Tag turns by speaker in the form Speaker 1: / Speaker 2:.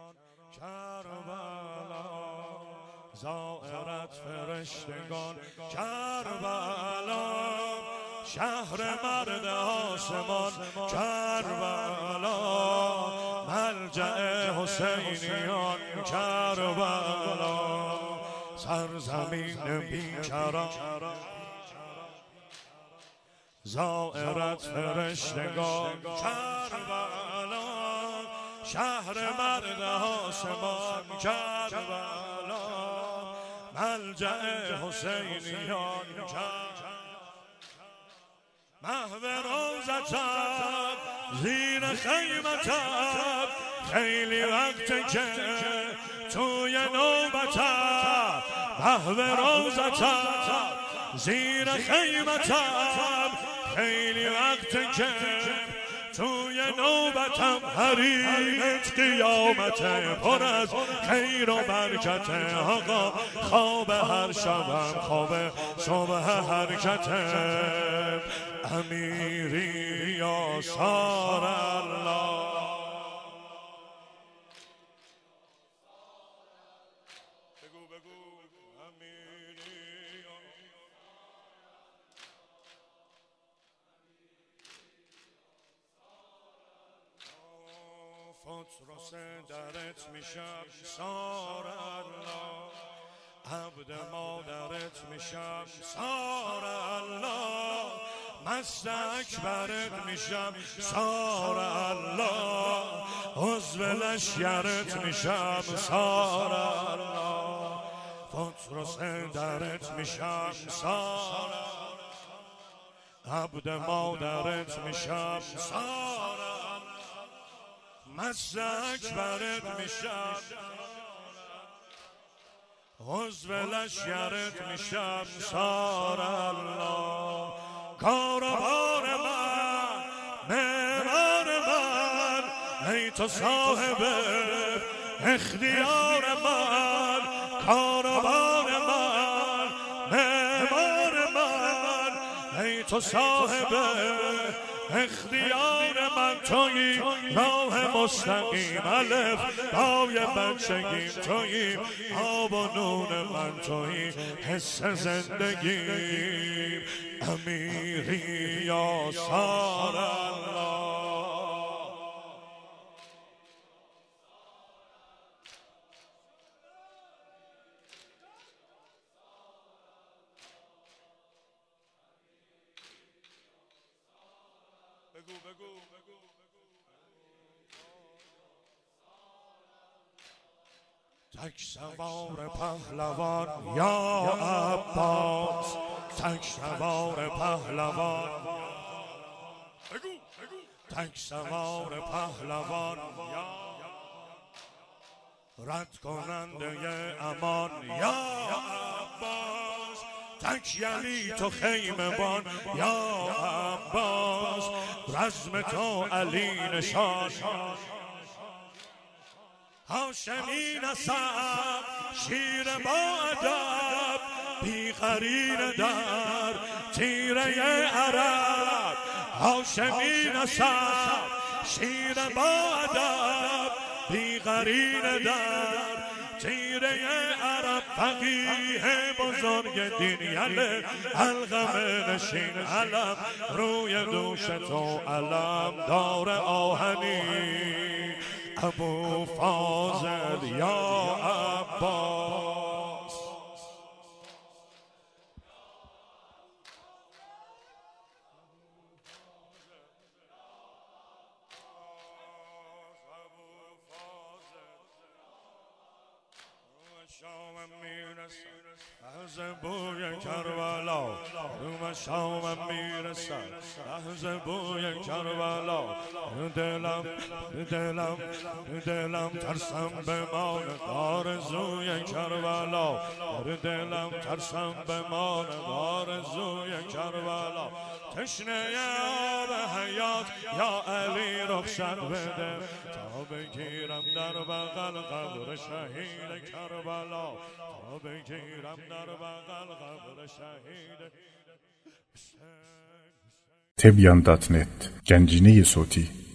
Speaker 1: کربلا زائرت فرشتگان کربلا شهر مرد آسمان کربلا ملجأ حسینیان کربلا سرزمین بیکران زائرت فرشتگان کربلا شهر مرد آسمان کربلا ملجأ حسینیان کربلا محو روزتم زیر خیمتم خیلی وقته که توی نوبتم محو روزتم زیر خیمتم خیلی وقته که توی نوبتم حریمت قیامته پر از خیر و برکت آقا خواب هر شبم خواب صبح حرکت امیری یا سار الله فطرس درت میشم سار الله عبد مادرت میشم سار الله مست اکبرت میشم سار الله عضو لشکرت میشم سار الله فطرس درت میشم سار الله عبد مادرت میشم سار الله مست اکبرت میشم عضو لشکرت میشم سار الله کاروان من معمار من ای تو صاحب اختیار من کاروان من معمار من ای تو صاحب اختیار من تویی راه مستقیم الف پای بچگیم تویی آب و نون من تویی حس زندگیم امیری یا سار الله تک سوار پهلوان یا عباس تک سوار پهلوان تک سوار پهلوان رد کننده امان یا عباس تک یلی تو خیمه بان یا عباس رزم تو علی نشان هاشمی نسب شیر با ادب بی قرین در تیره عرب هاشمی نسب شیر با ادب بی قرین در تیره عرب فقیه بزرگ دین یله القمه نشین علم روی دوش تو علم دار آهنی ابو فاضل یا عباس شامم میرسد از بوی کربلا روم شامم میرسد از بوی کربلا دلم ترسم بماند آرزوی کربلا دلم ترسم بماند آرزوی کربلا تشنه آب حیات یا علی رخصت بده تا بگیرم در بغل قبر شهید کربلا تا بگیرم در بغل قبر شهید
Speaker 2: Tebyan.net Gencine Soti